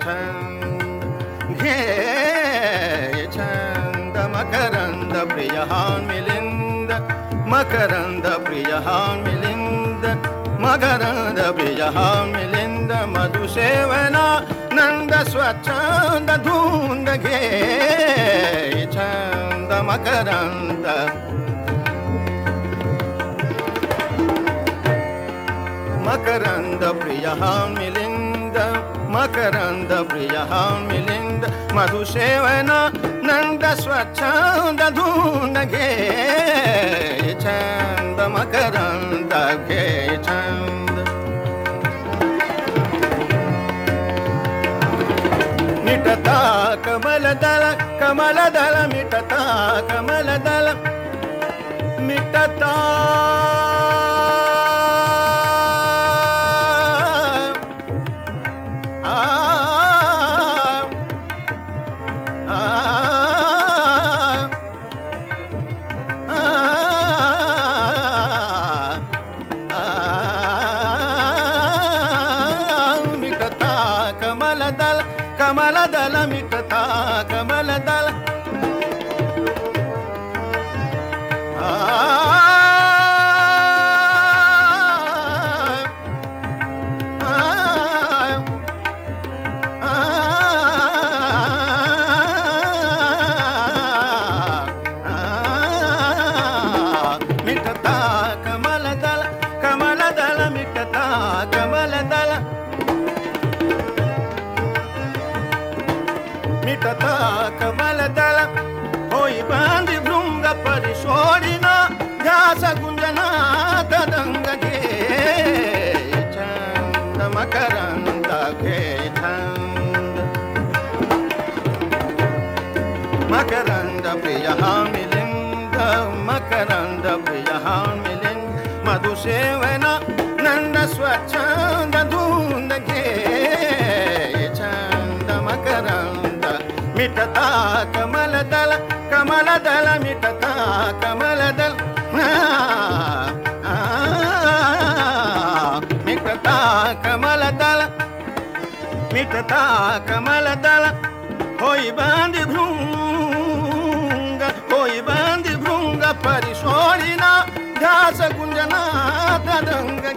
छंद घे छंद मकरंद प्रियः मिलिंद मकरंद प्रियः मिलिंद मकरंद प्रियः मिलिंद मधुसेवना नंद स्वच्छंद धूंद घे छंद मकरंद मकरंद प्रियः मिलिंद मकरंद प्रियः मिलिंद मधुसेवना नंद स्वच्छंद धूंद घे छंद मकरंद घे छंद मिटता कमलदल कमलदल मिटता कमलदल मिटता कमलदल मिटता कमलदल मिटता कमलदल कमलदल मिटता कमलदल मिटता कमलदल होई बांधि भृंग परिशोरिना ध्यास गुंजना तदंग घे छंद मकरंद घे छंद मकरंद प्रियः मिलिंद मकरंद प्रियः मिलिंद मधुसेवना नंद स्वच्छंद धूंद घे छंद मकरंद मिटता कमलदल कमलदल मिटता कमलदल मिटता कमलदल मिटता कमलदल होई बांधि भृंग परिशोरिना ध्यास गुंजना तदंग